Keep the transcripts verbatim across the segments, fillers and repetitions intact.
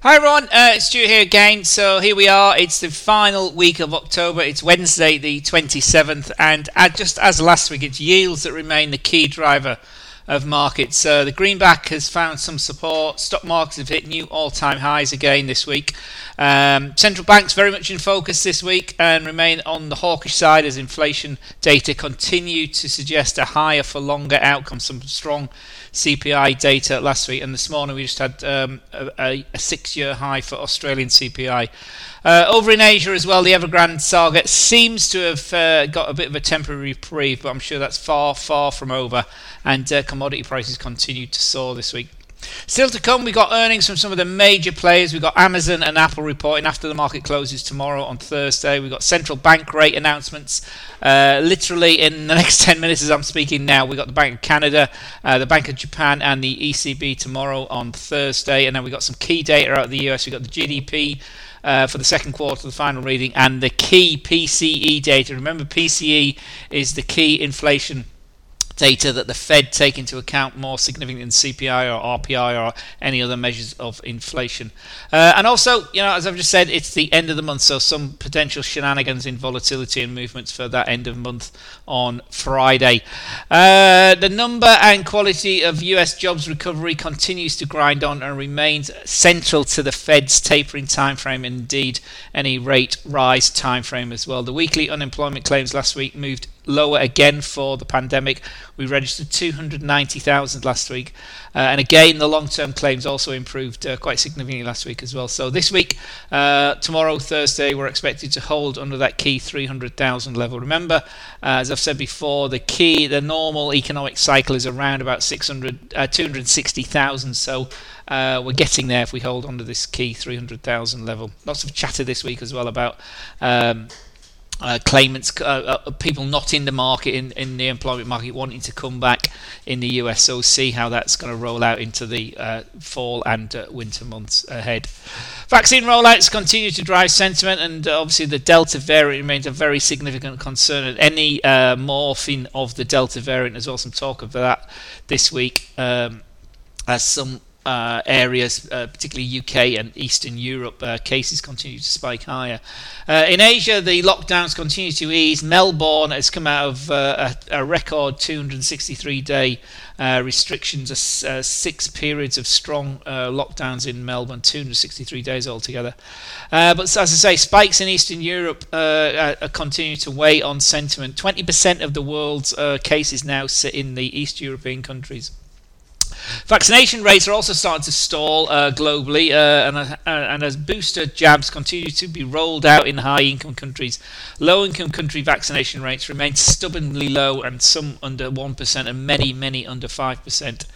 Hi everyone, uh, it's Stu here again. So here we are, it's the final week of October, it's Wednesday the twenty-seventh, and uh, just as last week, it's yields that remain the key driver of markets. Uh, the greenback has found some support, stock markets have hit new all-time highs again this week. Um, central banks very much in focus this week and remain on the hawkish side as inflation data continue to suggest a higher for longer outcome. Some strong C P I data last week, and this morning we just had um, a, a six-year high for Australian C P I. Uh, over in Asia as well, the Evergrande saga seems to have uh, got a bit of a temporary reprieve, but I'm sure that's far, far from over, and uh, commodity prices continue to soar this week. Still to come, we got earnings from some of the major players. We've got Amazon and Apple reporting after the market closes tomorrow on Thursday. We've got central bank rate announcements uh, literally in the next ten minutes as I'm speaking now. We've got the Bank of Canada, uh, the Bank of Japan and the E C B tomorrow on Thursday. And then we've got some key data out of the U S. We've got the G D P uh, for the second quarter, the final reading, and the key P C E data. Remember, P C E is the key inflation data that the Fed take into account more significantly than C P I or R P I or any other measures of inflation. Uh, and also, you know, as I've just said, it's the end of the month, so some potential shenanigans in volatility and movements for that end of month on Friday. Uh, the number and quality of U S jobs recovery continues to grind on and remains central to the Fed's tapering timeframe, and indeed any rate rise timeframe as well. The weekly unemployment claims last week moved lower again for the pandemic. We registered two hundred ninety thousand last week, uh, and again the long-term claims also improved uh, quite significantly last week as well. So this week, uh, tomorrow, Thursday, we're expected to hold under that key three hundred thousand level. Remember, uh, as I've said before, the key, the normal economic cycle is around about six hundred, uh, two hundred sixty thousand. So uh, we're getting there if we hold under this key three hundred thousand level. Lots of chatter this week as well about Um, Uh, claimants, uh, uh, people not in the market, in, in the employment market, wanting to come back in the U S. So we'll see how that's going to roll out into the uh, fall and uh, winter months ahead. Vaccine rollouts continue to drive sentiment, and uh, obviously the Delta variant remains a very significant concern. And any uh, morphing of the Delta variant, as well, some talk of that this week, um, as some Uh, areas, uh, particularly U K and Eastern Europe, uh, cases continue to spike higher. Uh, in Asia, the lockdowns continue to ease. Melbourne has come out of uh, a, a record two hundred sixty-three day uh, restrictions, uh, six periods of strong uh, lockdowns in Melbourne, two hundred sixty-three days altogether. Uh, but as I say, spikes in Eastern Europe uh, uh, continue to weigh on sentiment. twenty percent of the world's uh, cases now sit in the East European countries. Vaccination rates are also starting to stall uh, globally, uh, and, uh, and as booster jabs continue to be rolled out in high-income countries, low-income country vaccination rates remain stubbornly low, and some under one percent and many, many under five percent.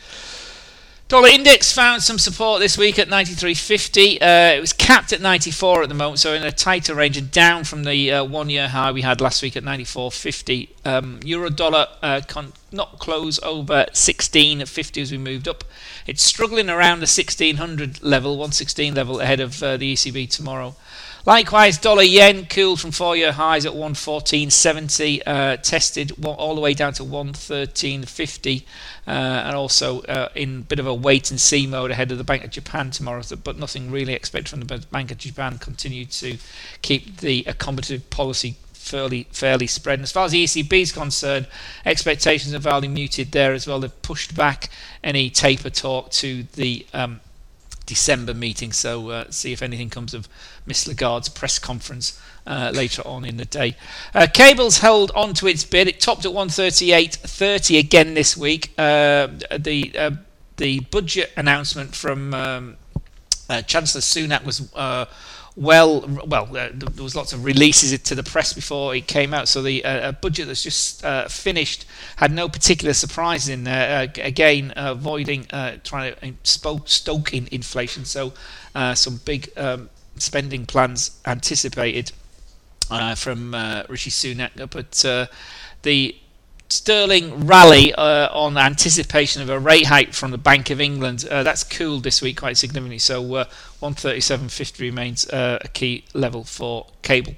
Dollar index found some support this week at ninety-three fifty. Uh, it was capped at ninety-four at the moment, so in a tighter range and down from the uh, one-year high we had last week at ninety-four fifty. Um, Euro dollar uh, con- not close over sixteen fifty as we moved up. It's struggling around the sixteen hundred level, one sixteen level ahead of uh, the E C B tomorrow. Likewise, dollar yen cooled from four-year highs at one fourteen seventy, uh, tested all the way down to one thirteen fifty, uh, and also uh, in a bit of a wait-and-see mode ahead of the Bank of Japan tomorrow, but nothing really expected from the Bank of Japan. Continue to keep the accommodative policy fairly fairly spread. And as far as the E C B is concerned, expectations are fairly muted there as well. They've pushed back any taper talk to the um, December meeting, so uh, see if anything comes of Miss Lagarde's press conference uh, later on in the day. Uh, cables held on to its bid. It topped at one thirty-eight thirty again this week. Uh, the uh, the budget announcement from um, uh, Chancellor Sunak was uh, well, well. Uh, there was lots of releases to the press before it came out. So the uh, budget that's just uh, finished had no particular surprises in there. Uh, again, uh, avoiding uh, trying to stoke, stoke in inflation. So uh, some big um, spending plans anticipated uh, from uh, Rishi Sunak, but uh, the sterling rally uh, on anticipation of a rate hike from the Bank of England, uh, that's cooled this week quite significantly, so uh, one thirty-seven fifty remains uh, a key level for cable.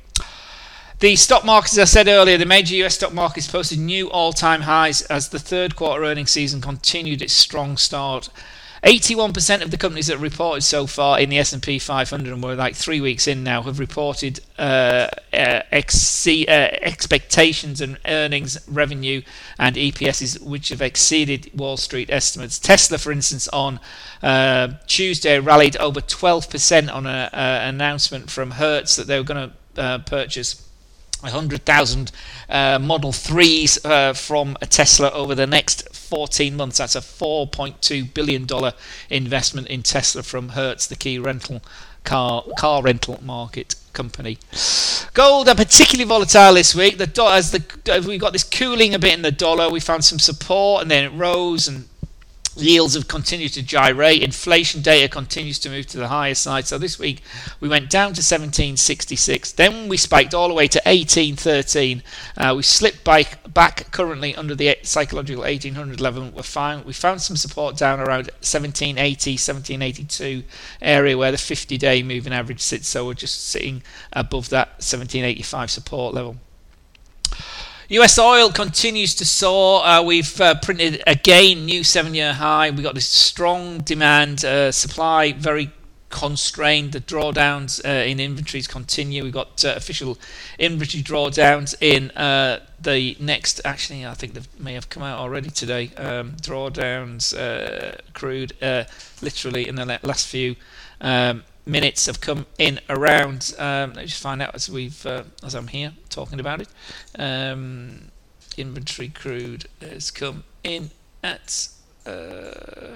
The stock markets, as I said earlier, the major U S stock markets posted new all-time highs as the third quarter earnings season continued its strong start. eighty-one percent of the companies that reported so far in the S and P five hundred, and we're like three weeks in now, have reported uh, uh, exceed, uh, expectations and earnings, revenue, and E P Ss which have exceeded Wall Street estimates. Tesla, for instance, on uh, Tuesday rallied over twelve percent on an announcement from Hertz that they were going to uh, purchase one hundred thousand uh, Model threes uh, from Tesla over the next fourteen months. That's a four point two billion dollars investment in Tesla from Hertz, the key rental car car rental market company. Gold are particularly volatile this week. The do- as the we got this cooling a bit in the dollar, we found some support and then it rose, and yields have continued to gyrate. Inflation data continues to move to the higher side. So this week we went down to seventeen sixty-six. Then we spiked all the way to eighteen thirteen. Uh, we slipped back, back currently under the psychological eighteen hundred level. We found we found some support down around seventeen eighty, seventeen eighty-two area where the fifty-day moving average sits. So we're just sitting above that seventeen eighty-five support level. U S oil continues to soar. Uh, we've uh, printed again new seven-year high. We've got this strong demand, uh, supply very constrained. The drawdowns uh, in inventories continue. We've got uh, official inventory drawdowns in uh, the next. Actually, I think they may have come out already today. Um, drawdowns, uh, crude, uh, literally in the last few Um, minutes have come in around. Um, let's just find out as we've uh, as I'm here talking about it. Um, inventory crude has come in at. Uh,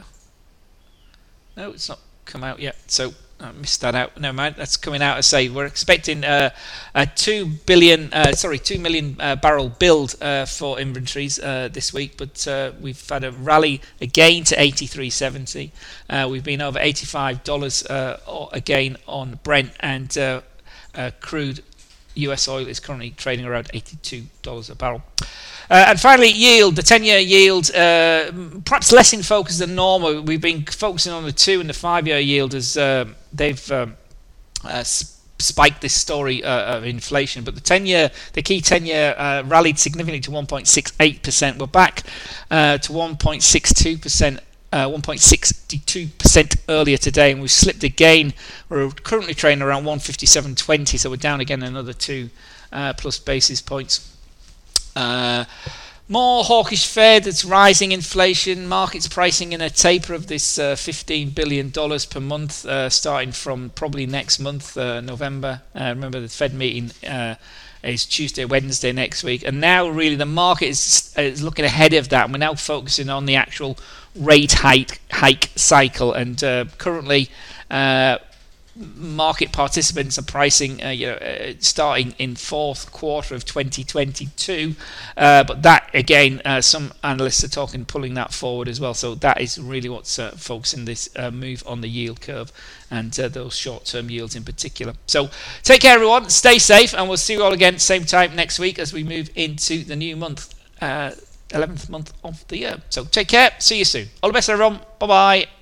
no, it's not come out yet. So I missed that out. Never mind. That's coming out. I say we're expecting uh, a two billion, uh, sorry, two million uh, barrel build uh, for inventories uh, this week, but uh, we've had a rally again to eighty-three seventy. Uh, we've been over eighty-five dollars uh, again on Brent, and uh, uh, crude U S oil is currently trading around eighty-two dollars a barrel. Uh, and finally, yield, the ten-year yield, uh, perhaps less in focus than normal. We've been focusing on the two and the five-year yield as uh, they've um, uh, spiked this story uh, of inflation. But the ten-year, the key ten-year uh, rallied significantly to one point six eight percent. We're back uh, to one point six two percent. Uh, one point six two percent earlier today, and we've slipped again. We're currently trading around one fifty-seven twenty, so we're down again another two uh, plus basis points. Uh, more hawkish Fed, it's rising inflation, markets pricing in a taper of this uh, fifteen billion dollars per month, uh, starting from probably next month, uh, November. Uh, remember the Fed meeting uh, is Tuesday, Wednesday next week, and now really the market is, is looking ahead of that, and we're now focusing on the actual rate hike, hike cycle, and uh, currently uh, market participants are pricing, uh, you know, uh, starting in fourth quarter of twenty twenty-two. Uh, but that again, uh, some analysts are talking pulling that forward as well. So that is really what's uh, focusing this uh, move on the yield curve and uh, those short-term yields in particular. So take care, everyone. Stay safe, and we'll see you all again same time next week as we move into the new month, uh, eleventh month of the year. So take care. See you soon. All the best, everyone. Bye bye.